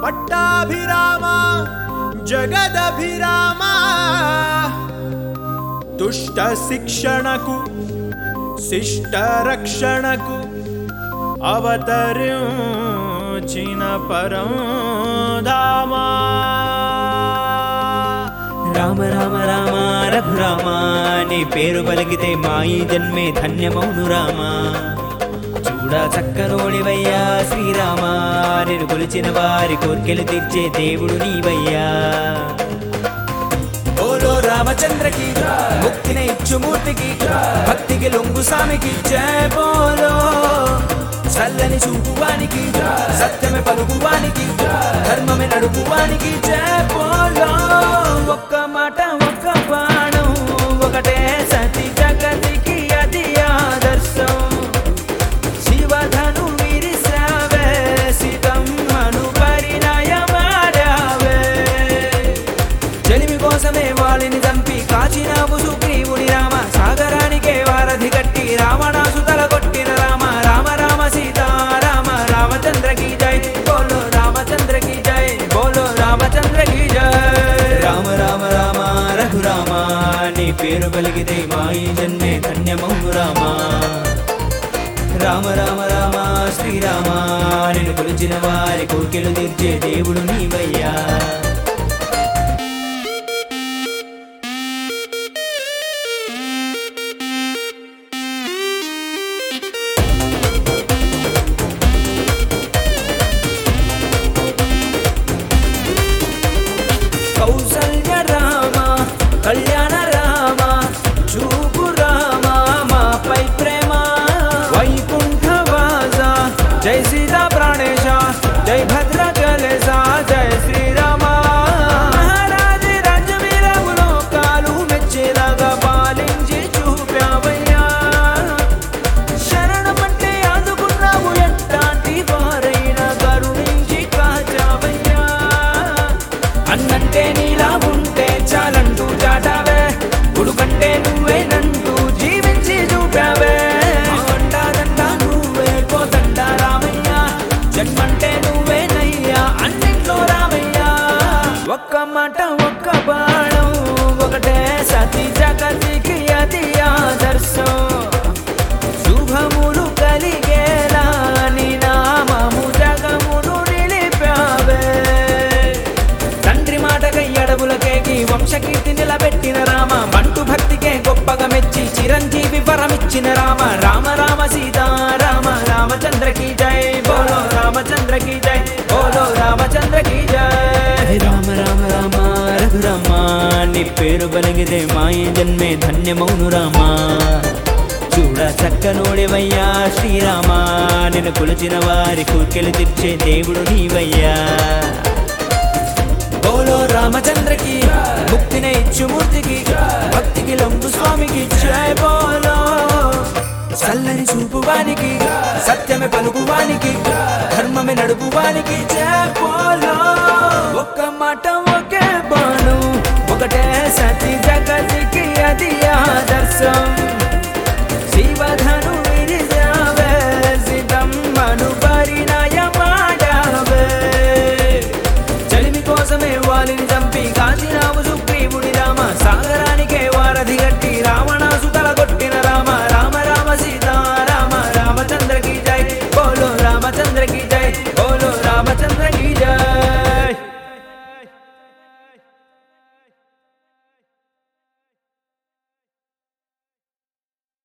పట్టాభిరామ జగదభిరామ దుష్ట శిక్షణకు శిష్ట రక్షణకు అవతరించిన పరం ధామా రామ రామ రామ రఘురామ నీ పేరు పలికితే మా ఈ జన్మే ధన్యమౌను రామ చూడా చక్కనోడివయ్యా శ్రీరామ నేను కొలిచిన వారి కోర్కెలు తీర్చే దేవుడు నీవయ్యా బోలో రామచంద్రకి ముక్తిని ఇచ్చు మూర్తికి భక్తికి లొంగు స్వామికి జయ బోలో చల్లని చూపువానికి సత్యమే పలుకువానికి ధర్మమే నడుపువానికి జయ బోలో ఒక్క మాట ఒక్క బాణం ఒకటే సతి జగతికి అది ఆదర్శం శివధను విరిసావే సీతమ్మను పరిణయమాడావే జలిమి కోసమే వాలిని చంపి కాచినావు సుగ్రీవుని రామ సాగరానికే వారధి కట్టి రావణాసు తలగొట్టిన రామ రామ రామ సీతారామ రామచంద్రకి జై బోలో రామచంద్రకి జై బోలో రామచంద్రకి జై రామ రామ రామ రఘురామ నీ పేరు పలికితే మా ఈ జన్మే ధన్యమౌను రామ రామ రామ రామ శ్రీరామ నేను కొలిచిన వారి కోర్కెలు తీర్చే దేవుడు నీవయ్యా కౌసల్య రామ కళ్యాణ రామ చూపు రామ మాపై ప్రేమ వైకుంఠవాస జై సీతా ప్రాణేశ జై భద్ర జలేశ జై శ్రీరామ మహారాజు రాజ్యవీరములో కాలు మెచ్చేలాగా పాలించి చూపావయ్యా శరణమంటే ఆదుకున్నావు ఎట్టాంటి వారైనా కరుణించి కాచావయ్యా అన్నంటే నీలా ఉంటే చాలంటూ చాటావే గుడుకంటే నువ్వేనంటూ జీవించి చూపావే అంటాదంటా నువ్వే కోదండ రామయ్య జన్మంటే నువ్వేనయ్యా అన్నిట్లో రామయ్యా ఒక్క మాట ఒక్క బాణం ఒకటే సతి జగతికి అది ఆదర్శం శుభములు కలిగేలా నీ నామము జగమును నిలిపావే తండ్రి మాటకై అడవులకేకి వంశకీర్తి నిలబెట్టిన రామ బంటు భక్తికే గొప్పగా మెచ్చి చిరంజీవి వరమిచ్చిన రామ రామ రామ సీతారామ రామచంద్రకి జై బోలో రామచంద్రకి జై బోలో రామచంద్రకి జై రామ రామ రామ రఘురామ నీ పేరు బలిగితే మా ఈ జన్మే ధన్యమౌను రామ చూడ చక్కనోడివయ్యా శ్రీరామ నేను కొలిచిన వారి కోర్కెలు తీర్చే దేవుడు నీవయ్యా బోలో రామచంద్రకి ముక్తిని ఇచ్చు మూర్తికి భక్తికి లొంగు స్వామికి జయ బోలో చల్లని చూపువానికి సత్యమే పలుకువానికి ధర్మమే నడుపువానికి జయ బోలో ఒక్క మాట ఒకే బాణం ఒకటే సతి జగతికి అది ఆదర్శం శివధను